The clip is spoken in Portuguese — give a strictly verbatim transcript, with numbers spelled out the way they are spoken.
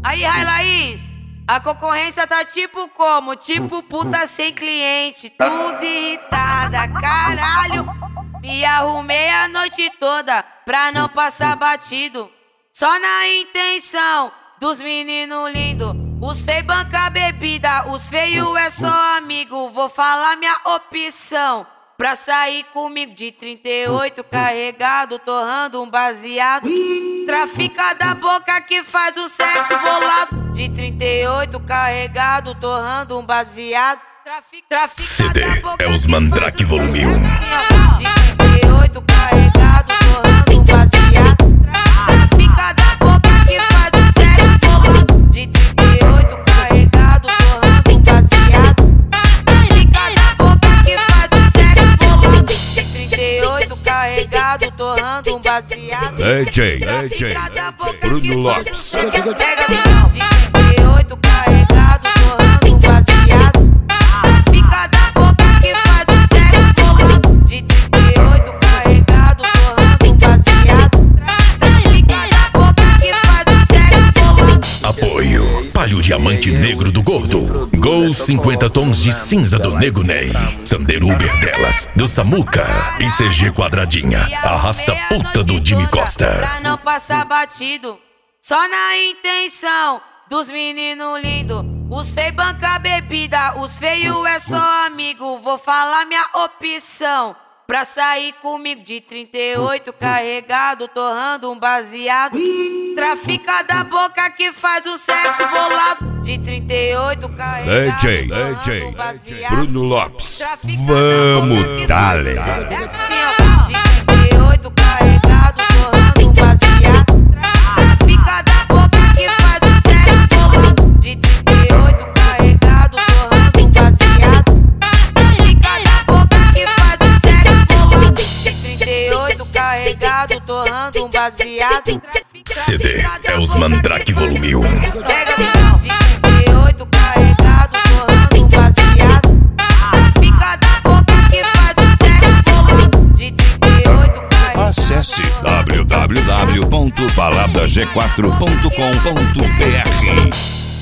Aí, Rai Laís, a concorrência tá tipo como? Tipo puta sem cliente, tudo irritada, caralho. Me arrumei a noite toda pra não passar batido, só na intenção dos meninos lindos. Os feios banca bebida, os feios é só amigo. Vou falar minha opção pra sair comigo de trinta e oito carregado, torrando um baseado. Trafica da boca que faz o sexo bolado. De trinta e oito carregado, torrando um baseado. Trafica, trafica C D da boca é os Mandrake Volume um. De trinta e oito carregado, torrando um baseado. Trafica da boca que faz o sexo bolado. De trinta e oito carregado, torrando um baseado. Trafica da boca que faz o sexo bolado. De trinta e oito carregado, torrando um baseado. D J, D J, Bruno Lopes. De trinta e oito carregado, torrando um baseado. Fica da boca que faz o sexo bolado. De trinta e oito carregado, torrando um baseado. Fica da boca que faz o sexo bolado. Apoio Palio Diamante Negro do Gordo, Gol cinquenta tons de cinza do Nego Ney, Sandero Uber delas do Samuca e C G Quadradinha, Arrasta Puta do Jimmy Costa. Pra não passar batido, só na intenção dos meninos lindos. Os feios banca bebida, os feios é só amigo. Vou falar minha opção pra sair comigo de trinta e oito carregado, torrando um baseado. Trafica da boca que faz o sexo bolado. De trinta e oito carregado, D J, torrando um baseado. Bruno Lopes. Trafica Vamos, dale. É assim, ó. De trinta e oito carregado, torrando um baseado. Trafica da boca que faz o sexo bolado. De trinta e oito carregado, torrando um baseado. Trafica da boca que faz o sexo bolado. De trinta e oito carregado, torrando um baseado. C D é os Mandrake Volume um. De trinta e oito carregado, torrando um baseado. Fica da boca que faz o sexo bolado. De trinta e oito carregado. Acesse w w w ponto balada g quatro ponto com ponto b r.